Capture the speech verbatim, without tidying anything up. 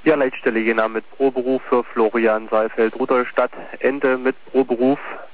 Ja, Leitstelle Jena mit Proberuf für Florian Saalfeld, Rudolstadt, Ende mit Proberuf